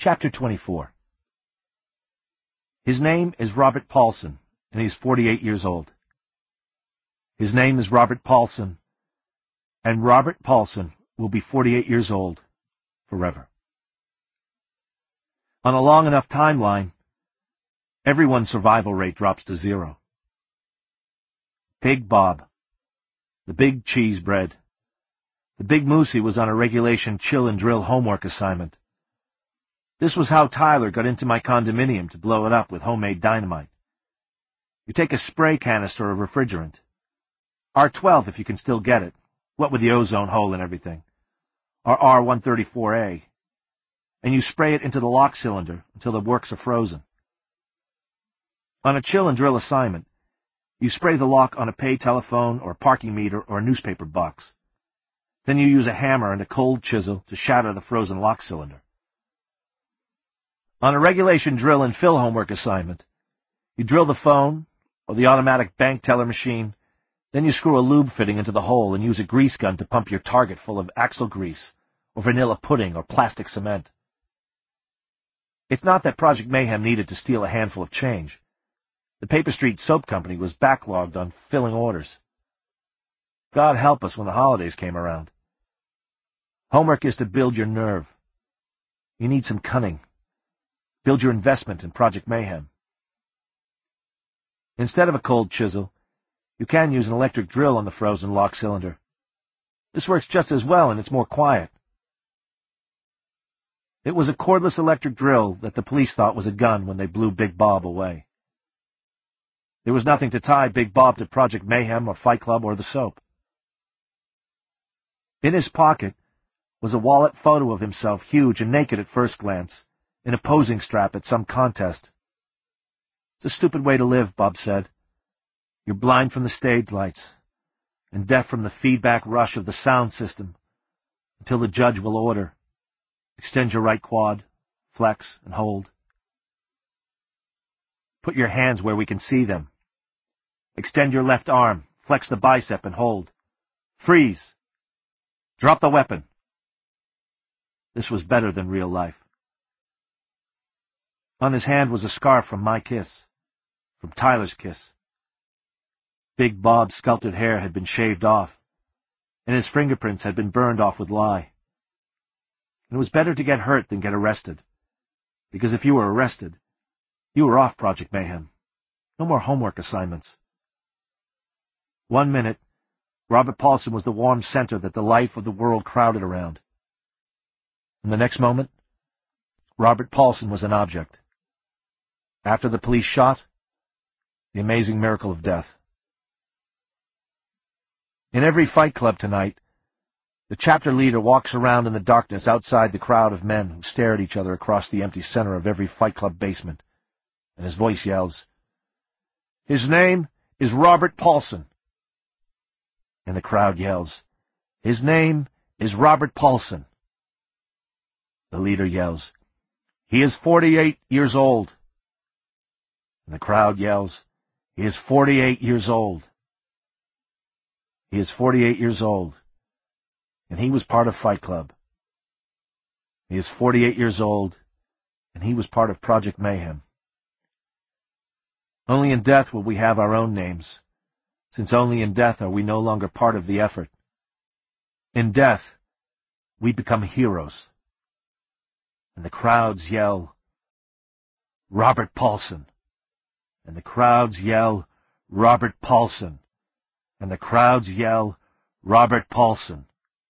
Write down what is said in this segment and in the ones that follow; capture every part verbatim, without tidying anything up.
Chapter twenty-four. His name is Robert Paulson, and he's forty-eight years old. His name is Robert Paulson, and Robert Paulson will be forty-eight years old forever. On a long enough timeline, everyone's survival rate drops to zero. Big Bob, the big cheese bread, the big Moosey was on a regulation chill and drill homework assignment. This was how Tyler got into my condominium to blow it up with homemade dynamite. You take a spray canister of refrigerant, R twelve if you can still get it, what with the ozone hole and everything, or R one thirty-four A, and you spray it into the lock cylinder until the works are frozen. On a chill and drill assignment, you spray the lock on a pay telephone or a parking meter or a newspaper box. Then you use a hammer and a cold chisel to shatter the frozen lock cylinder. On a regulation drill and fill homework assignment, you drill the phone or the automatic bank teller machine, then you screw a lube fitting into the hole and use a grease gun to pump your target full of axle grease or vanilla pudding or plastic cement. It's not that Project Mayhem needed to steal a handful of change. The Paper Street Soap Company was backlogged on filling orders. God help us when the holidays came around. Homework is to build your nerve. You need some cunning. Build your investment in Project Mayhem. Instead of a cold chisel, you can use an electric drill on the frozen lock cylinder. This works just as well and it's more quiet. It was a cordless electric drill that the police thought was a gun when they blew Big Bob away. There was nothing to tie Big Bob to Project Mayhem or Fight Club or the soap. In his pocket was a wallet photo of himself, huge and naked at first glance, in a posing strap at some contest. It's a stupid way to live, Bob said. You're blind from the stage lights, and deaf from the feedback rush of the sound system, until the judge will order. Extend your right quad, flex, and hold. Put your hands where we can see them. Extend your left arm, flex the bicep, and hold. Freeze. Drop the weapon. This was better than real life. On his hand was a scarf from my kiss, from Tyler's kiss. Big Bob's sculpted hair had been shaved off, and his fingerprints had been burned off with lye. And it was better to get hurt than get arrested, because if you were arrested, you were off Project Mayhem. No more homework assignments. One minute, Robert Paulson was the warm center that the life of the world crowded around. And the next moment, Robert Paulson was an object. After the police shot, the amazing miracle of death. In every fight club tonight, the chapter leader walks around in the darkness outside the crowd of men who stare at each other across the empty center of every fight club basement, and his voice yells, "His name is Robert Paulson." And the crowd yells, "His name is Robert Paulson." The leader yells, "He is forty-eight years old." And the crowd yells, "He is forty-eight years old." He is forty-eight years old, and he was part of Fight Club. He is forty-eight years old, and he was part of Project Mayhem. Only in death will we have our own names, since only in death are we no longer part of the effort. In death, we become heroes. And the crowds yell, "Robert Paulson." And the crowds yell, "Robert Paulson." And the crowds yell, "Robert Paulson."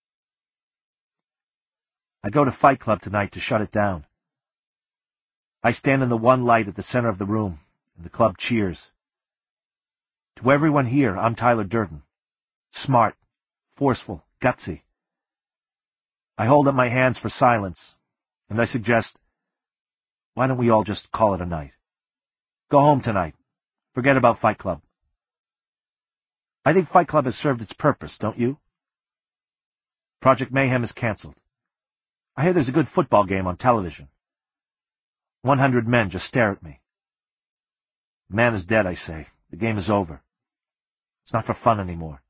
I go to Fight Club tonight to shut it down. I stand in the one light at the center of the room, and the club cheers. To everyone here, I'm Tyler Durden. Smart, forceful, gutsy. I hold up my hands for silence, and I suggest, why don't we all just call it a night? Go home tonight. Forget about Fight Club. I think Fight Club has served its purpose, don't you? Project Mayhem is canceled. I hear there's a good football game on television. One hundred men just stare at me. The man is dead, I say. The game is over. It's not for fun anymore.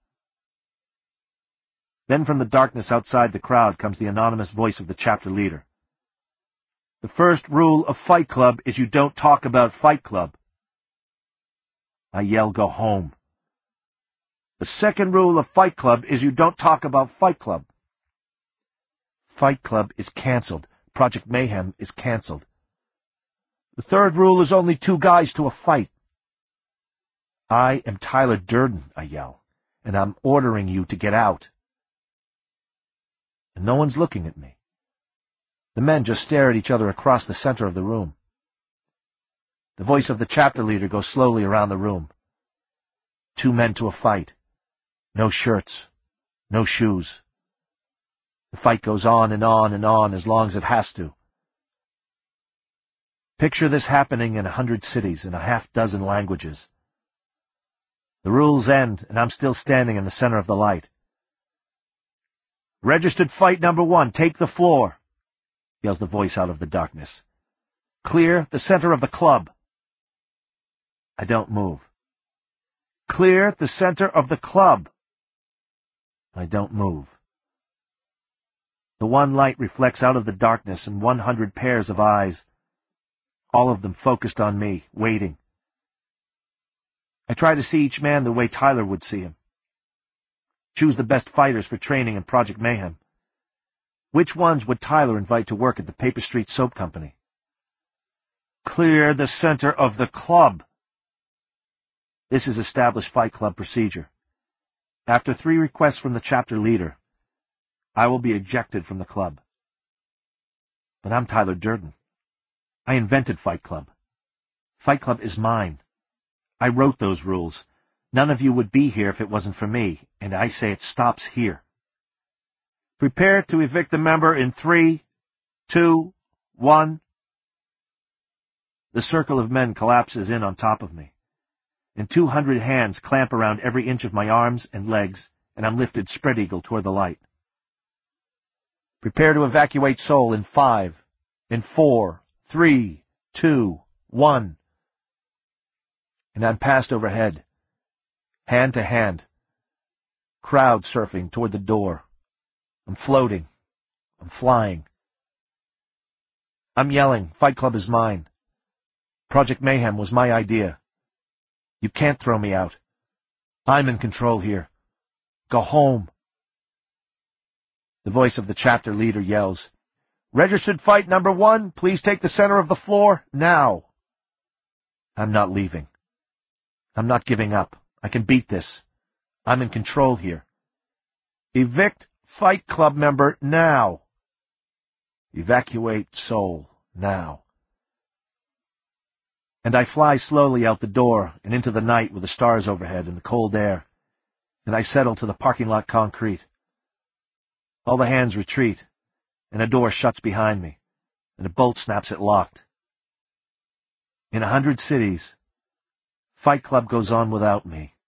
Then from the darkness outside the crowd comes the anonymous voice of the chapter leader. The first rule of Fight Club is you don't talk about Fight Club. I yell, go home. The second rule of Fight Club is you don't talk about Fight Club. Fight Club is cancelled. Project Mayhem is cancelled. The third rule is only two guys to a fight. I am Tyler Durden, I yell, and I'm ordering you to get out. And no one's looking at me. The men just stare at each other across the center of the room. The voice of the chapter leader goes slowly around the room. Two men to a fight. No shirts. No shoes. The fight goes on and on and on as long as it has to. Picture this happening in a hundred cities in a half dozen languages. The rules end, and I'm still standing in the center of the light. Registered fight number one, take the floor, yells the voice out of the darkness. Clear the center of the club. I don't move. Clear the center of the club. I don't move. The one light reflects out of the darkness in one hundred pairs of eyes, all of them focused on me, waiting. I try to see each man the way Tyler would see him. Choose the best fighters for training in Project Mayhem. Which ones would Tyler invite to work at the Paper Street Soap Company? Clear the center of the club. This is established Fight Club procedure. After three requests from the chapter leader, I will be ejected from the club. But I'm Tyler Durden. I invented Fight Club. Fight Club is mine. I wrote those rules. None of you would be here if it wasn't for me, and I say it stops here. Prepare to evict the member in three, two, one. The circle of men collapses in on top of me, and two hundred hands clamp around every inch of my arms and legs, and I'm lifted spread-eagle toward the light. Prepare to evacuate Seoul in five, in four, three, two, one. And I'm passed overhead, hand to hand, crowd surfing toward the door. I'm floating. I'm flying. I'm yelling, Fight Club is mine. Project Mayhem was my idea. You can't throw me out. I'm in control here. Go home. The voice of the chapter leader yells, Registered fight number one, please take the center of the floor, now. I'm not leaving. I'm not giving up. I can beat this. I'm in control here. Evict Fight Club member now. Evacuate Seoul now. And I fly slowly out the door and into the night with the stars overhead and the cold air, and I settle to the parking lot concrete. All the hands retreat, and a door shuts behind me, and a bolt snaps it locked. In a hundred cities, Fight Club goes on without me.